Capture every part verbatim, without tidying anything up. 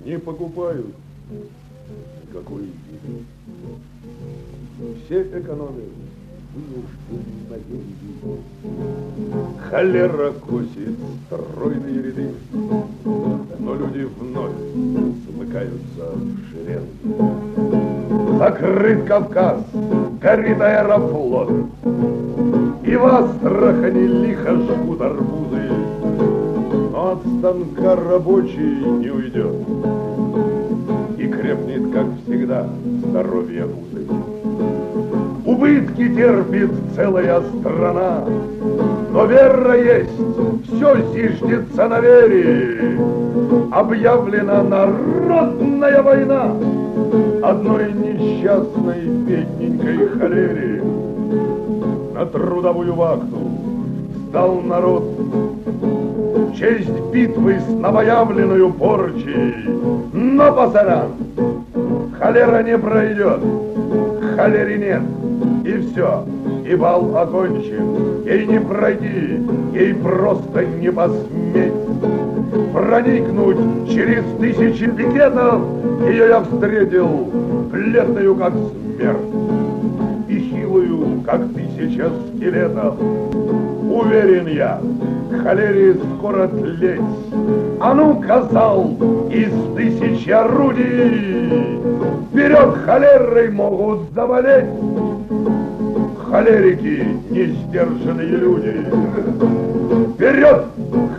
не покупают никакой еды. Все экономят вынуждены на деньги. Холера косит стройные ряды, но люди вновь смыкаются в шеренги. Закрыт Кавказ, горит аэрофлот, и в Астрахани лихо жгут арбузы, но от станка рабочий не уйдет, и крепнет, как всегда, здоровье узы. Убытки терпит целая страна, но вера есть, все зиждется на вере. Объявлена народная война одной несчастной бедненькой холере. На трудовую вахту встал народ в честь битвы с новоявленную порчей. Но, пацан, холера не пройдет, холере нет, и все, и бал окончен. Ей не пройти, ей просто не посметь проникнуть через тысячи пикетов. Ее я встретил, бледную, как смерть, и хилую, как тысяча скелетов. Уверен я, холере скоро тлеть. А ну, казал, из тысячи орудий вперед холерой могут заболеть холерики, несдержанные люди. Вперед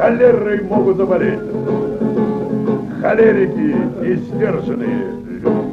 холерой могут заболеть холерики, несдержанные люди.